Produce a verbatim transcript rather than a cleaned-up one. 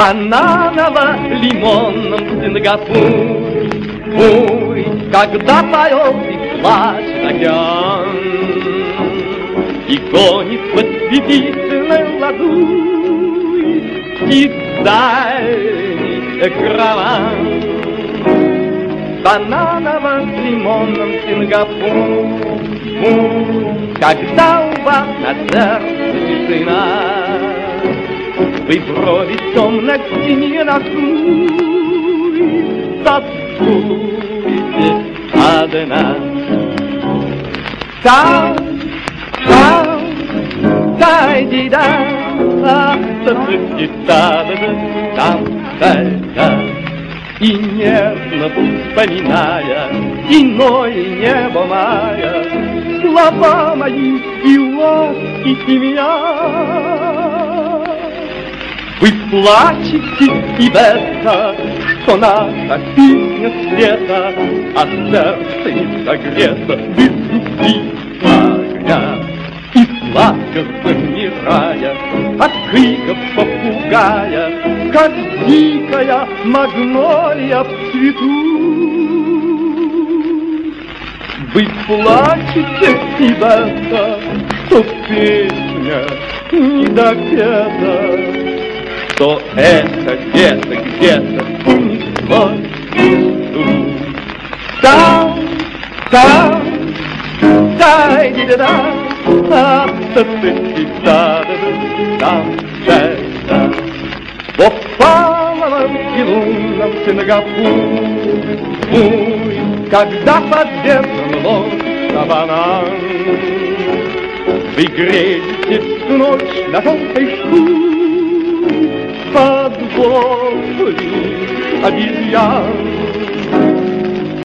бананово-лимонном Сингапуре. Ой, когда поет и плачет океан и гонит в ослепительной ладуни птиц караван. Бананово-лимонном Сингапуре, когда у вас на сердце тишина, вы брови темно к стене нахмурите, тоскуете одна. Там, там, дай-ди-да, там, дай-да. И нежно вспоминая иное небо мая, слова мои и ласки семья. Вы плачете и это, что наша песня света, а сердце не согрето без любви огня. И сладко замирая от криков попугая, как дикая магнолия в цвету. Вы плачете и это, что песня не допета, что это где-то, где-то унеслось в лесу. Там, там, дай-ди-да-да, там, дай-да. Во паловом и лунном Сингапуре, когда под ветром лодка банан, вы греете всю ночь на толстой шкуре под вопли обезьян.